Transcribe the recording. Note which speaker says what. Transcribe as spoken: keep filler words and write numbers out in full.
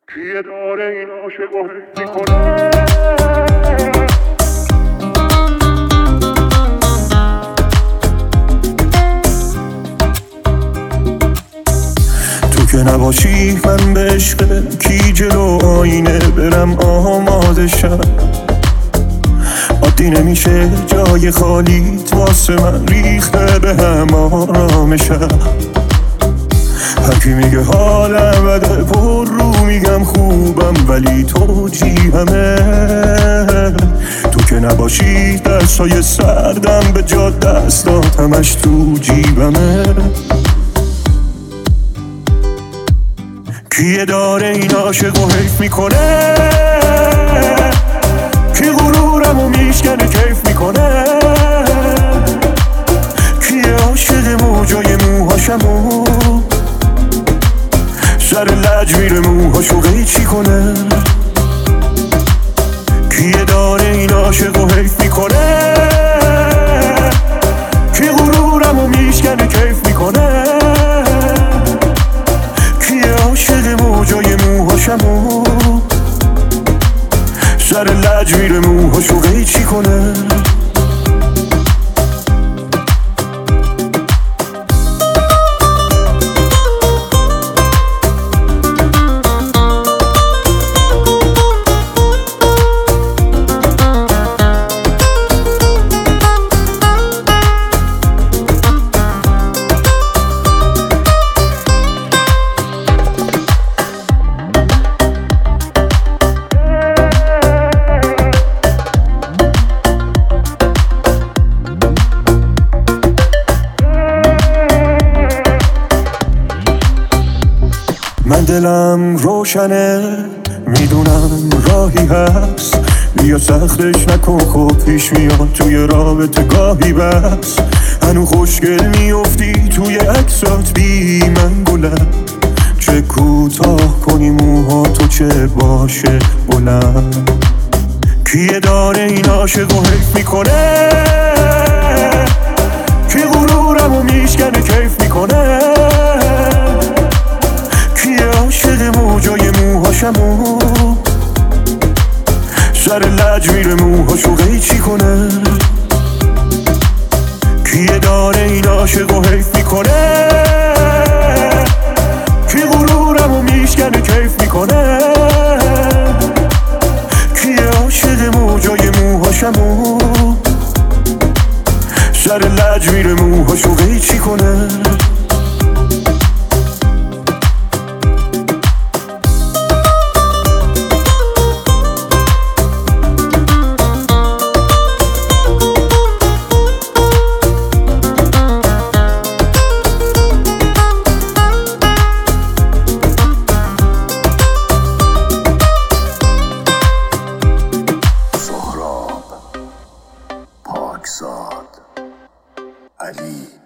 Speaker 1: کیه داره این عاشقو حیف میکنه؟ تو که نباشی من به عشق کی جلو آینه برم آماده شم. عادی نمیشه جای خالیت واسه من ریخته به هم آرامشم. هرکی میگه حالم بده پر رو میگم خوبم ولی تو جیبمه. تو که نباشی دستای سردم به جا دستاتمش تو جیبمه. کیه داره این عاشقو حیف میکنه؟ کی غرورمو میشکنه کیف میکنه؟ کیه عاشق موجای موهاشمو سر لج میره موهاشو قیچی کنه؟ کیه داره این عاشقو حیف میکنه؟ کی غرورمو میشکنه کیف میکنه؟ کیه عاشق موجای موهاشمو سر لج میره موهاشو قیچی کنه؟ من دلم روشنه میدونم راهی هست، بیا سختش نکن خب پیش میاد توی رابطه گاهی بس. هنو خوشگل میافتی توی عکسات بی من گلم، چه کوتاه کنی موها تو چه باشه بلند. کیه داره این عاشقو حیف میکنه؟ کی غرورمو میشکنه کیف میکنه؟ عاشق موجای موهاشمو سر لج میره موهاشو قیچی کنه؟ کیه داره این عاشقو حیف میکنه؟ کی غرورمو میشکنه کیف میکنه؟ کیه عاشق موجای موهاشمو سر لج میره موهاشو قیچی کنه؟
Speaker 2: پاکزاد علی